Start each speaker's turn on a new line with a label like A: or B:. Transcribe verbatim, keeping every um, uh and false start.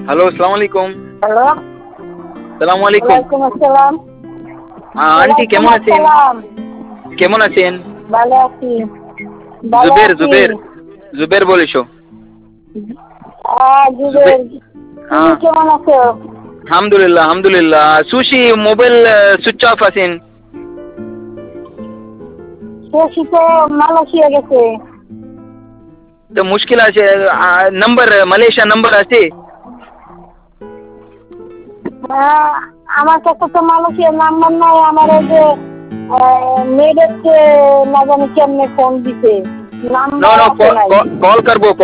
A: Hello, আসসালামু আলাইকুম।
B: Hello.
A: সালামু আলাইকুম।
B: ওয়ালাইকুম আসসালাম।
A: আ আন্টি
B: ওয়ালাইকুম
A: কেমন আছেন?
B: আসসালাম।
A: কেমন আছেন?
B: ভালো আছি। ভালো
A: জুবের,
B: আছি।
A: জুবের, জুবের বলিছো।
B: আ
A: জুবে
B: জুবের। তুমি
A: হ্যাঁ।
B: কেমন আছো?
A: হামদুলিল্লাহ, হামদুলিল্লাহ। সুশি মোবাইল সুইচ অফ আছেন।
B: শশী তো মালয়েশিয়া গেছে।
A: তো মুশকিল আছে। আ নাম্বার মালয়েশিয়া নাম্বার আছে?
B: হ্যাঁ, আমার কাছে তো মালয়েশিয়ার নাম্বার নাই। আমার ওই যে আ মেয়েদেরকে না জানি কেমনে ফোন দিছে।
A: নো,
B: নাম্বার
A: নো, ক
B: আছে নাই।
A: ক কল করবো।